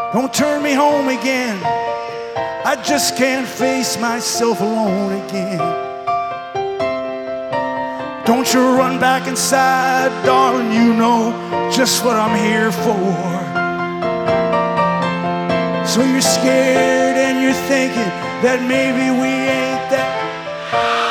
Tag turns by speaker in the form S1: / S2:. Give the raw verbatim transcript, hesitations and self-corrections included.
S1: Don't turn me home again. I just can't face myself alone again. Don't you run back inside, darling, you know just what I'm here for. So you're scared and you're thinking that maybe we ain't that